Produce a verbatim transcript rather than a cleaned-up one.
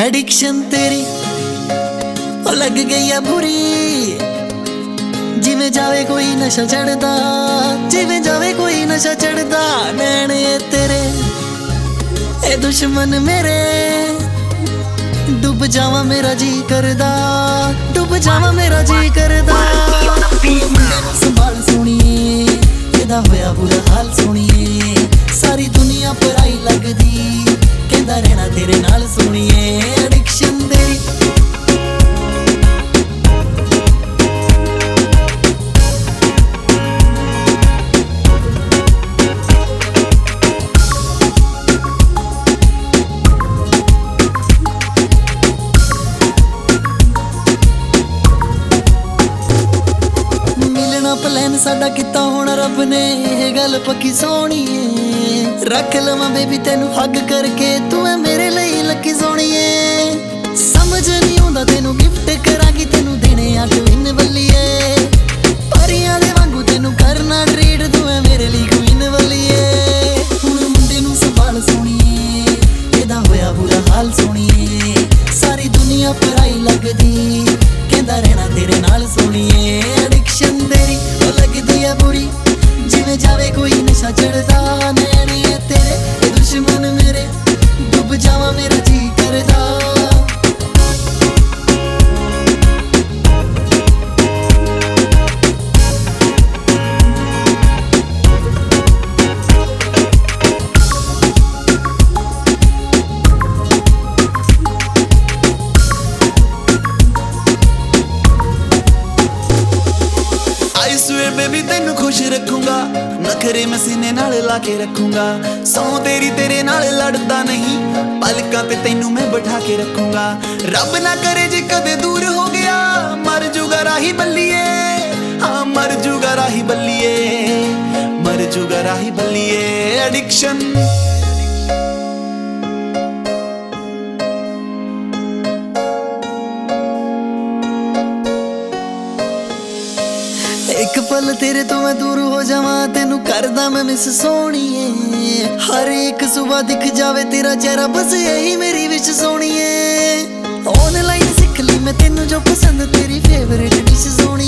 Addiction तेरी ओ लग गई है बुरी, जिवें जावे कोई नशा चढ़दा, जिवें जावे कोई नशा चढ़दा। नैन ये तेरे ए दुश्मन मेरे, डूब जावा मेरा जी करदा, डूब जावा मेरा जी करदा। संभाल सुनिए एदा होया बुरा हाल सुनिए, सारी दुनिया पराई लगदी, कहंदा रहना तेरे नाल सुनिए। एडिक्शन तेरी प्लान साडा किता होना रब ने, ये गल पक्की सोहणीए। रख लवां बेबी तेनू हग करके, तू है मेरे लिए लकी सोहणीए। समझ नहीं आउंदा तेनू गिफ्ट करांगी, तेनू देने अठ विन बल्लीए। परियां दे वांगू तेनू करना ट्रीट, तू है मेरे लिए क्वीन बल्लीए। हुण मुंडे नू संभाल सोहणीए, एदा होया बुरा हाल सोहणीए, सारी दुनिया पराई लगदी, कहंदा रहना तेरे नाल सोहणीए। एडिक्शन तेरी लगदी है बुरी, जिवें जावे कोई नशा चढ़दा। नैन ये तेरे ए दुश्मन मेरे, डूब जावा मेरा जी करदा। बेबी तेनू खुश रखूंगा, नखरे मैं सीने नाल लाके रखूंगा। सौ तेरी तेरे नाल लड़दा नहीं, पलकां ते तेनू मैं बैठा के रखूंगा। रब ना करे जे कदे दूर हो गया, मर जूगा राही बल्लीए। हाँ मर जूगा राही बल्लीए, मर जूगा राही बल्लीए। एडिक्शन एक पल तेरे तो मैं दूर हो जावा, तेनू करदा मैं मिस सोहणीए। हर एक सुबह दिख जावे तेरा चेहरा, बस यही मेरी विश सोहणीए। ऑनलाइन सिख ली मैं तेनू जो पसंद, तेरी फेवरेट डिश सोहणीए।